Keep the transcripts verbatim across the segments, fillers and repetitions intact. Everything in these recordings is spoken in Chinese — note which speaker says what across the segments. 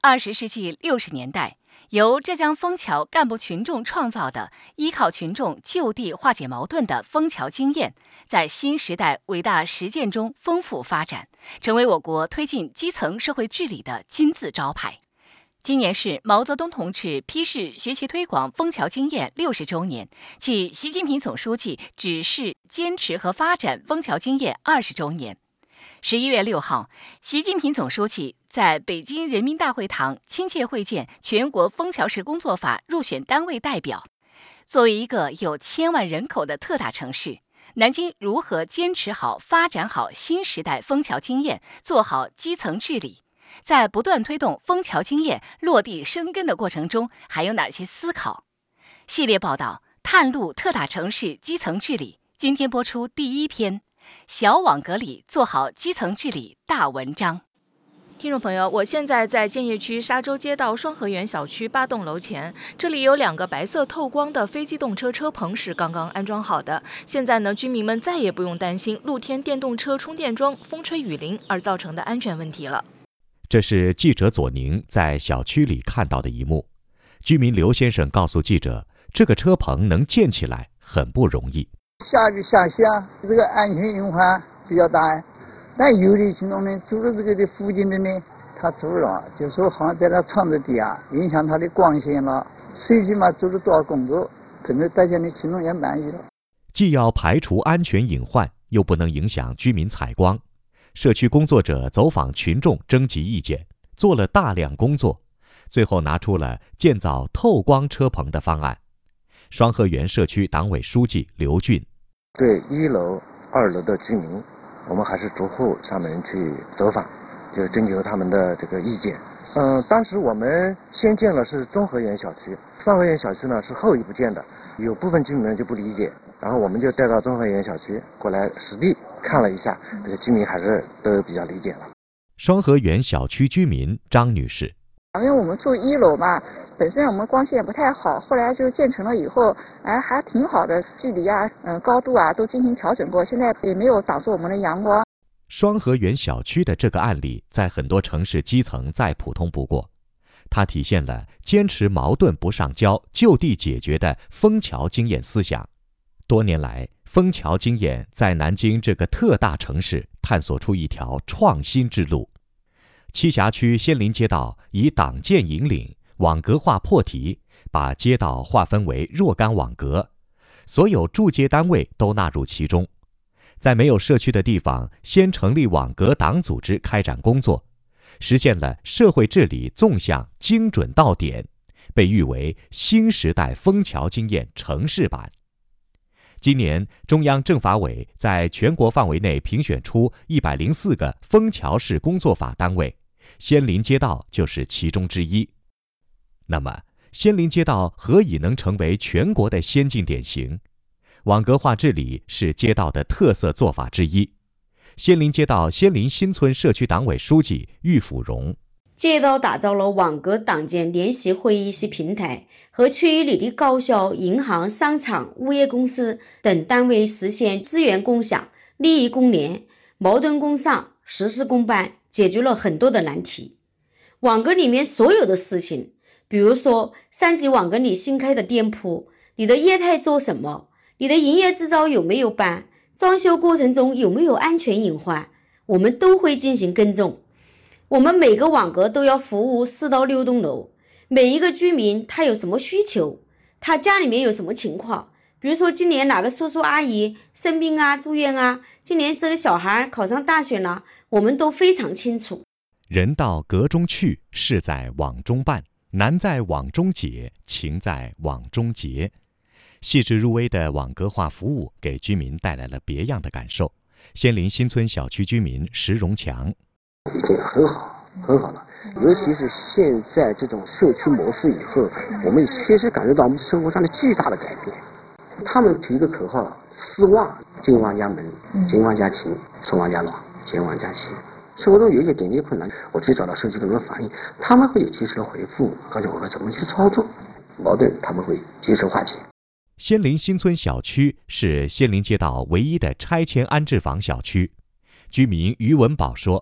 Speaker 1: 二十世纪六十年代，由浙江枫桥干部群众创造的依靠群众就地化解矛盾的枫桥经验，在新时代伟大实践中丰富发展，成为我国推进基层社会治理的金字招牌。今年是毛泽东同志批示学习推广枫桥经验六十周年，即习近平总书记指示坚持和发展枫桥经验二十周年。十一月六号，习近平总书记在北京人民大会堂亲切会见全国枫桥市工作法入选单位代表。作为一个有千万人口的特大城市，南京如何坚持好、发展好新时代枫桥经验，做好基层治理？在不断推动枫桥经验落地生根的过程中，还有哪些思考？系列报道探路特大城市基层治理，今天播出第一篇。小网格里做好基层治理大文章。
Speaker 2: 听众朋友，我现在在建邺区沙洲街道双河园小区八栋楼前，这里有两个白色透光的非机动车车棚是刚刚安装好的。现在呢，居民们再也不用担心露天电动车充电桩风吹雨淋而造成的安全问题了。
Speaker 3: 这是记者左宁在小区里看到的一幕。居民刘先生告诉记者，这个车棚能建起来很不容易。
Speaker 4: 下雨下雪啊，这个安全隐患比较大。但有的群众呢，住在这个的附近的呢，他住了，就说好像在那窗子底下影响他的光线了。最起码做了多少工作，可能大家的群众也满意了。
Speaker 3: 既要排除安全隐患，又不能影响居民采光。社区工作者走访群众征集意见，做了大量工作，最后拿出了建造透光车棚的方案。双河园社区党委书记刘俊。
Speaker 5: 对一楼、二楼的居民，我们还是逐户上门去走访，就征求他们的这个意见。嗯，当时我们先建了是中河园小区，双河园小区呢是后一步建的，有部分居民呢就不理解，然后我们就带到中河园小区过来实地看了一下，这个居民还是都比较理解了。
Speaker 3: 双河园小区居民张女士。
Speaker 6: 因为我们住一楼嘛，本身我们光线不太好，后来就建成了以后，哎，还挺好的，距离啊，嗯、呃，高度啊都进行调整过，现在也没有挡住我们的阳光。
Speaker 3: 双河园小区的这个案例，在很多城市基层再普通不过，它体现了坚持矛盾不上交、就地解决的枫桥经验思想。多年来，枫桥经验在南京这个特大城市探索出一条创新之路。栖霞区仙林街道以党建引领，网格化破题，把街道划分为若干网格，所有住街单位都纳入其中。在没有社区的地方，先成立网格党组织开展工作，实现了社会治理纵向精准到点，被誉为新时代枫桥经验城市版。今年，中央政法委在全国范围内评选出一百零四个枫桥市工作法单位，仙林街道就是其中之一。那么，仙林街道何以能成为全国的先进典型？网格化治理是街道的特色做法之一。仙林街道仙林新村社区党委书记郁辅荣。
Speaker 7: 街道打造了网格党建联席会议系平台，和区域里的高校、银行、商场、物业公司等单位实现资源共享、利益共联，矛盾共上，实事公办，解决了很多的难题。网格里面所有的事情，比如说三级网格里新开的店铺，你的业态做什么，你的营业执照有没有办，装修过程中有没有安全隐患，我们都会进行跟踪。我们每个网格都要服务四到六栋楼，每一个居民他有什么需求，他家里面有什么情况，比如说今年哪个叔叔阿姨生病啊、住院啊，今年这个小孩考上大学了，我们都非常清楚。
Speaker 3: 人到阁中去，事在网中办，难在网中解，情在网中结。细致入微的网格化服务给居民带来了别样的感受。仙林新村小区居民石荣强。
Speaker 5: 已经很好很好了，尤其是现在这种社区模式以后，我们确实感受到我们生活上的巨大的改变。他们提一个口号，四望：进望家门，进望家情，出望家暖，见望家亲。生活中有一些点滴困难，我去找到社区工作反映，他们会有及时的回复，告诉我们怎么去操作，矛盾他们会及时化解。
Speaker 3: 仙林新村小区是仙林街道唯一的拆迁安置房小区。居民于文宝说，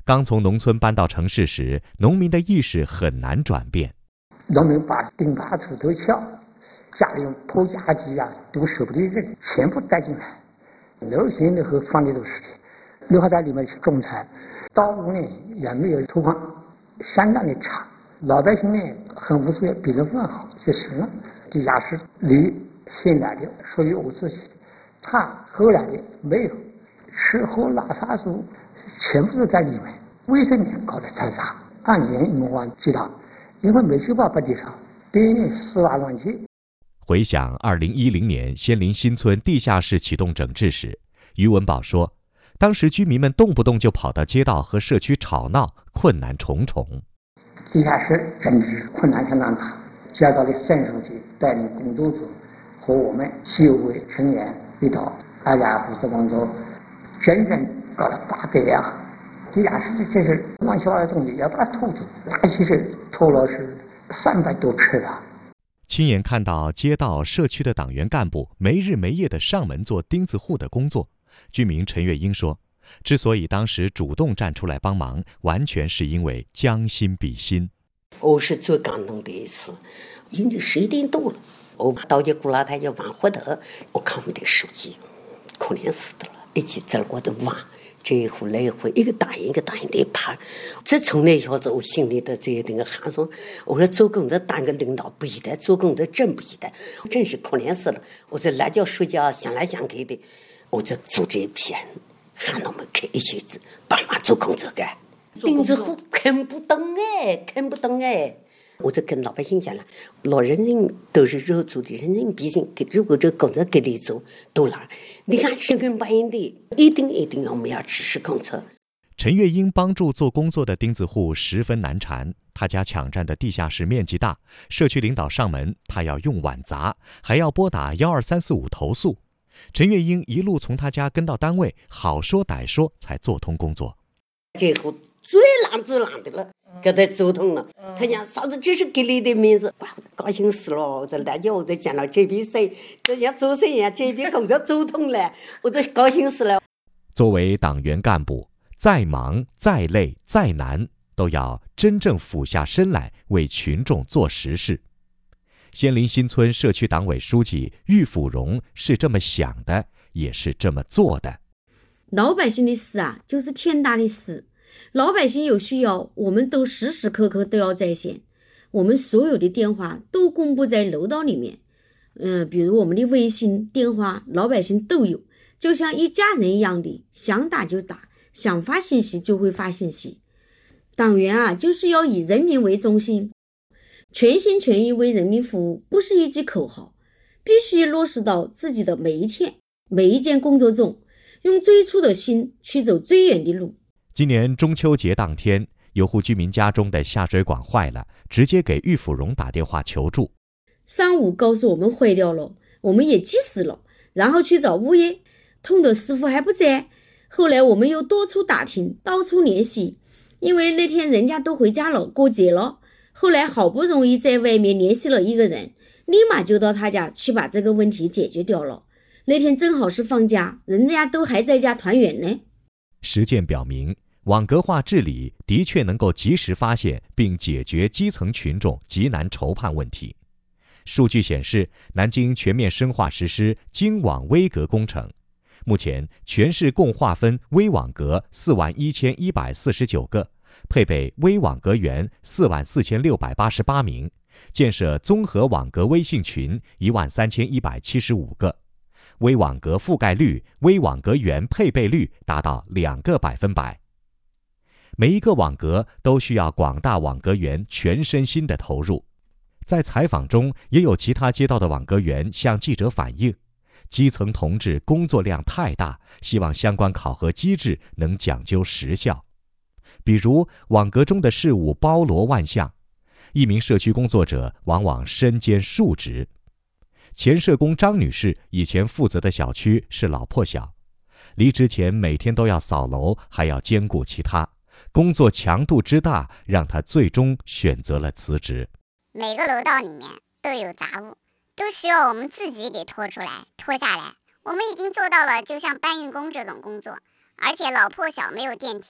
Speaker 3: 刚从农村搬到城市时，农民的意识很难转变。
Speaker 4: 农民把钉耙锄头锹，家里用拖家机啊，都舍不得扔，全部带进来。楼前的和放的都是的，绿化带里面去种菜，道路呢也没有土况，相当的差。老百姓呢很无所谓，比人问好就行了。地下室离现来的属于无自己的，他后来的没有，吃喝拉撒住全部都在里面，卫生棉搞得太差，按年银行知道，因为没去把地上，别人丝袜乱去。
Speaker 3: 回想二零一零年仙林新村地下室启动整治时，于文宝说，当时居民们动不动就跑到街道和社区吵闹，困难重重。
Speaker 4: 地下室整治困难相当大，街道的县书记带领工作组和我们居委成员一道，大家负责工作，整整搞了八个月啊。地下室这是乱七八糟的东西，要把它拖走，那其实拖了是三百多尺了。
Speaker 3: 亲眼看到街道社区的党员干部没日没夜地上门做钉子户的工作，居民陈月英说，之所以当时主动站出来帮忙，完全是因为将心比心。
Speaker 8: 我是最感动的一次，因为十一点多了，我到这鼓楼台就往回头，我看我的书记可怜死的了，一起走过的晚，这一户那一户，一个大一个大一的爬。自从那下子，我心里的这一点寒酸。我说做工作当个领导不易的，做工作真不易的，真是可怜死了。我在那觉睡觉想来想去的，我就做这一篇，喊他们去一起帮忙做工作干。钉子户看不懂哎，看不懂哎。我就跟老百姓讲了，老人人都是肉做的，人人毕竟如果这工作给你做多了，你看十根八印的，一定一定我们要支持工作。
Speaker 3: 陈月英帮助做工作的钉子户十分难缠，他家抢占的地下室面积大，社区领导上门，他要用碗砸，还要拨打一二三四五投诉。陈月英一路从他家跟到单位，好说歹说才做通工作。
Speaker 8: 这户最难最难的了，给他做通了。嗯、他讲嫂子，这是给你的面子，哇，高兴死了！我在大家我都讲了，这笔事，这要做生意，这笔工作做通了，我都高兴死了。
Speaker 3: 作为党员干部，再忙再累再难，都要真正俯下身来为群众做实事。仙林新村社区党委书记郁辅荣是这么想的，也是这么做的。
Speaker 7: 老百姓的事啊，就是天大的事。老百姓有需要，我们都时时刻刻都要在线。我们所有的电话都公布在楼道里面，嗯、呃，比如我们的微信电话，老百姓都有，就像一家人一样的，想打就打，想发信息就会发信息。党员啊，就是要以人民为中心，全心全意为人民服务，不是一句口号，必须落实到自己的每一天、每一件工作中，用最初的心去走最远的路。
Speaker 3: 今年中秋节当天，有户居民家中的下水管坏了，直接给郁辅荣打电话求助。
Speaker 7: 上午告诉我们坏掉了，我们也及时了，然后去找物业，通的师傅还不在。后来我们又多处打听，到处联系，因为那天人家都回家了，过节了。后来好不容易在外面联系了一个人，立马就到他家去把这个问题解决掉了。那天正好是放假，人家都还在家团圆呢。
Speaker 3: 实践表明，网格化治理的确能够及时发现并解决基层群众急难愁盼问题。数据显示，南京全面深化实施京网微格工程，目前全市共划分微网格四万一千一百四十九个，配备微网格员四万四千六百八十八名，建设综合网格微信群一万三千一百七十五个，微网格覆盖率、微网格员配备率达到两个百分百。每一个网格都需要广大网格员全身心的投入。在采访中，也有其他街道的网格员向记者反映，基层同志工作量太大，希望相关考核机制能讲究时效。比如网格中的事务包罗万象，一名社区工作者往往身兼数职。前社工张女士以前负责的小区是老破小，离职前每天都要扫楼，还要兼顾其他，工作强度之大，让她最终选择了辞职。
Speaker 9: 每个楼道里面都有杂物，都需要我们自己给拖出来、拖下来。我们已经做到了就像搬运工这种工作，而且老破小没有电梯，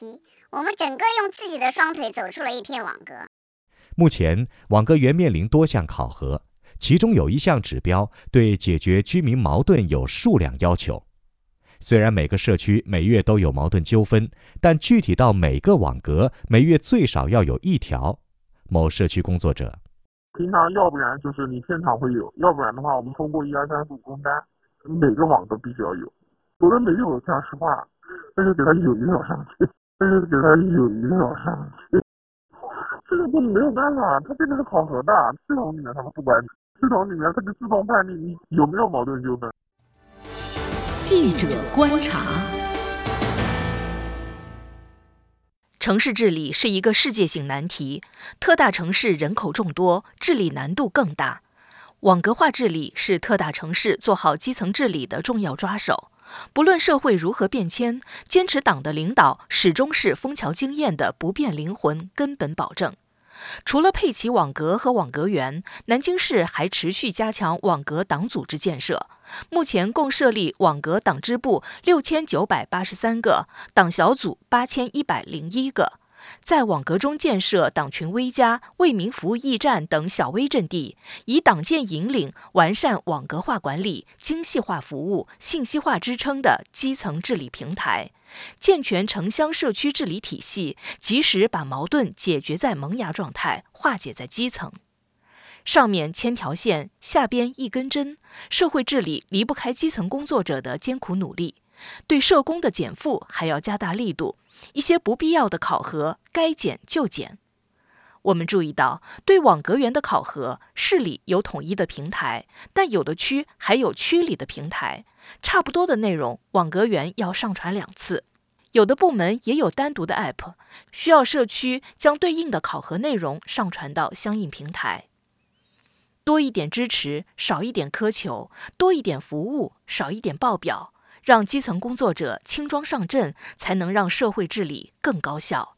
Speaker 9: 我们整个用自己的双腿走出了一片网格。
Speaker 3: 目前，网格园面临多项考核，其中有一项指标对解决居民矛盾有数量要求。虽然每个社区每月都有矛盾纠纷，但具体到每个网格，每月最少要有一条。某社区工作者：
Speaker 10: 平常要不然就是你现场会有，要不然的话我们通过一二三四五工单，每个网都必须要有。有的没有，讲实话，但是给他有一条上去，但是给他有一条上去。这个都没有办法，他这个是考核的，系统里面他们不管你，系统里面他就自动判定你有没有矛盾纠纷。
Speaker 2: 记者观察。城市治理是一个世界性难题，特大城市人口众多，治理难度更大。网格化治理是特大城市做好基层治理的重要抓手。不论社会如何变迁，坚持党的领导始终是枫桥经验的不变灵魂、根本保证。除了配齐网格和网格员，南京市还持续加强网格党组织建设。目前共设立网格党支部六千九百八十三个，党小组八千一百零一个。在网格中建设党群微家、为民服务驿站等小微阵地，以党建引领，完善网格化管理、精细化服务、信息化支撑的基层治理平台，健全城乡社区治理体系，及时把矛盾解决在萌芽状态，化解在基层。上面千条线，下边一根针，社会治理离不开基层工作者的艰苦努力。对社工的减负还要加大力度，一些不必要的考核该减就减。我们注意到，对网格员的考核，市里有统一的平台，但有的区还有区里的平台，差不多的内容，网格员要上传两次。有的部门也有单独的 A P P， 需要社区将对应的考核内容上传到相应平台。多一点支持，少一点苛求；多一点服务，少一点报表。让基层工作者轻装上阵，才能让社会治理更高效。